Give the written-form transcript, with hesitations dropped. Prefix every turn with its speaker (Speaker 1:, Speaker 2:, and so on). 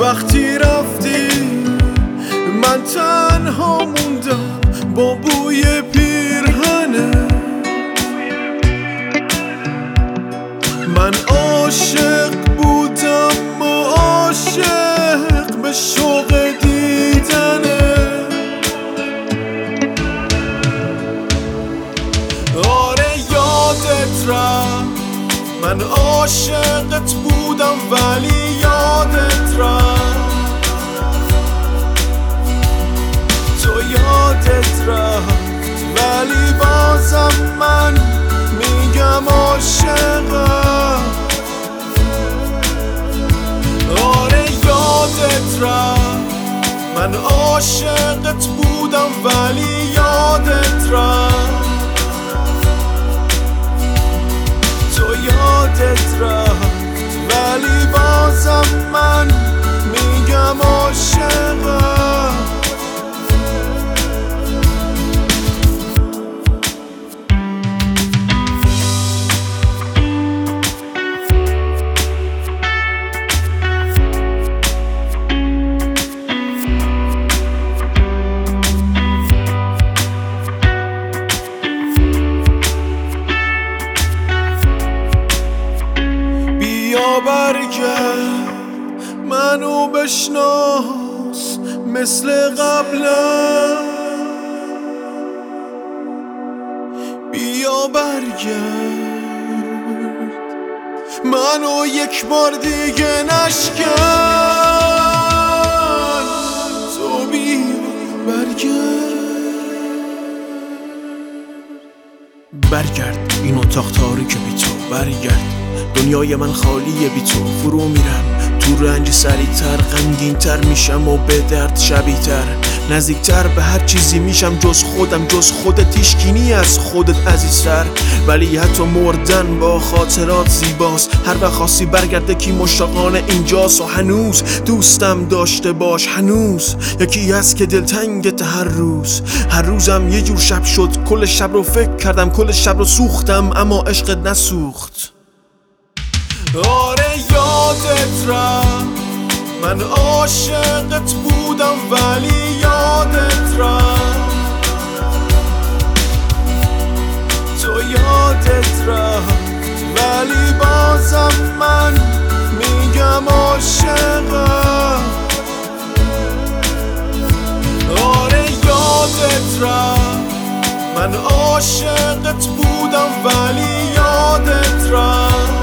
Speaker 1: وقتی رفتی من تنها موندم با بوی پیرهنه. من عاشق بودم و عاشق به شوق دیدنه. آره یادت رفت من عاشقت بودم ولی یادت رفت. تو یادت رفت ولی بازم من میگم عاشقم. آره یادت رفت من عاشقت بودم ولی یادت رفت. تو یادت رفت ولی بازم من میگم عاشقم. بیا برگرد منو بشناس مثل قبلا. بیا برگرد منو یک بار دیگه نشکن. تو بیا برگرد این اتاق تاریک بی تو. برگرد دنیای من خالیه بی تو. فرو میرم تو رنج سریعتر، غمگین‌تر میشم و به درد شبیه‌تر. نزدیکتر به هر چیزی میشم جز خودم، جز خودت هیچکی از خودت عزیزتر. ولی حتی مردن با خاطرات زیباست. هر وقت خواستی برگرده کی مشتاقانه اینجاست و هنوز دوستم داشته باش. هنوز یکی هست که دلتنگت هر روز. هر روزم یه جور شب شد، کل شب رو فکر کردم، کل شب رو سوختم اما عشقت نسوخت. آره یادت رفت من عاشقت بودم ولی یادت رفت. تو یادت رفت ولی بازم من میگم عاشقم. آره یادت رفت من عاشقت بودم ولی یادت رفت.